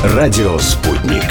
Радио «Спутник».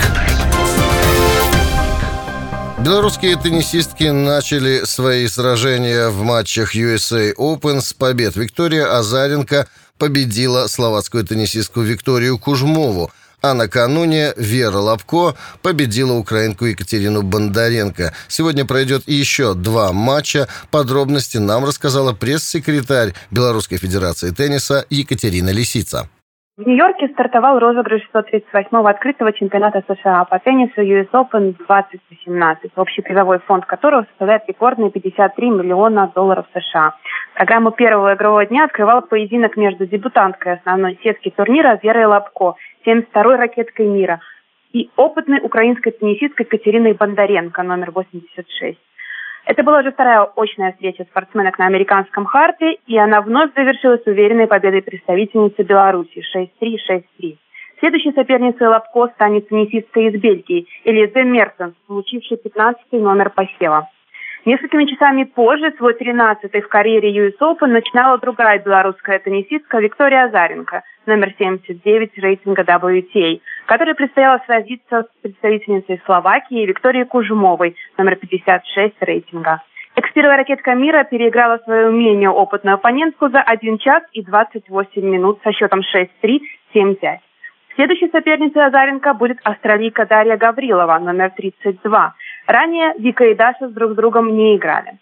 Белорусские теннисистки начали свои сражения в матчах USA Open с побед. Виктория Азаренко победила словацкую теннисистку Викторию Кужмову, а накануне Вера Лапко победила украинку Екатерину Бондаренко. Сегодня пройдет еще 2 матча. Подробности нам рассказала пресс-секретарь Белорусской Федерации тенниса Екатерина Лисица. В Нью-Йорке стартовал розыгрыш 138-го открытого чемпионата США по теннису US Open 2018, общий призовой фонд которого составляет рекордные $53 миллиона США. Программу первого игрового дня открывал поединок между дебютанткой основной сетки турнира Верой Лапко, 72-й ракеткой мира, и опытной украинской теннисисткой Катериной Бондаренко, номер 86. Это была уже вторая очная встреча спортсменок на американском харде, и она вновь завершилась уверенной победой представительницы Беларуси 6-3, 6-3. Следующей соперницей Лапко станет теннисистка из Бельгии Элизе Мертенс, получившая 15-й номер посева. Несколькими часами позже свой 13-й в карьере US Open начинала другая белорусская теннисистка Виктория Азаренко, номер 79 рейтинга WTA, которой предстояло сразиться с представительницей Словакии Викторией Кужмовой, номер 56 рейтинга. Экс-первая ракетка мира переиграла свою менее опытную оппонентку за 1 час и 28 минут со счетом 6-3, 7-5. Следующей соперницей Азаренко будет австралийка Дарья Гаврилова, номер 32. Ранее Вика и Даша друг с другом не играли.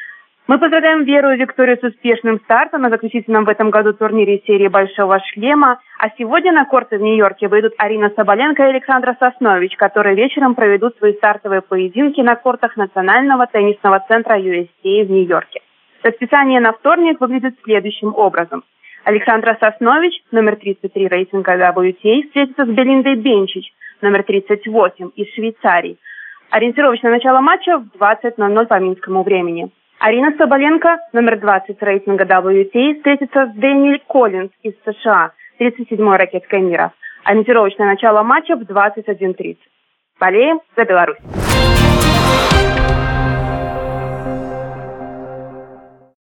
Мы поздравляем Веру и Викторию с успешным стартом на заключительном в этом году турнире серии «Большого шлема». А сегодня на корты в Нью-Йорке выйдут Арина Соболенко и Александра Соснович, которые вечером проведут свои стартовые поединки на кортах Национального теннисного центра USA в Нью-Йорке. Расписание на вторник выглядит следующим образом. Александра Соснович, номер 33 рейтинга WTA, встретится с Белиндой Бенчич, номер 38 из Швейцарии. Ориентировочное начало матча в 20:00 по минскому времени. Арина Соболенко, номер 20 рейтинга WTA, встретится с Дэниэль Коллинз из США, 37-й ракеткой мира. Ориентировочное начало матча в 21:30. Болеем за Беларусь!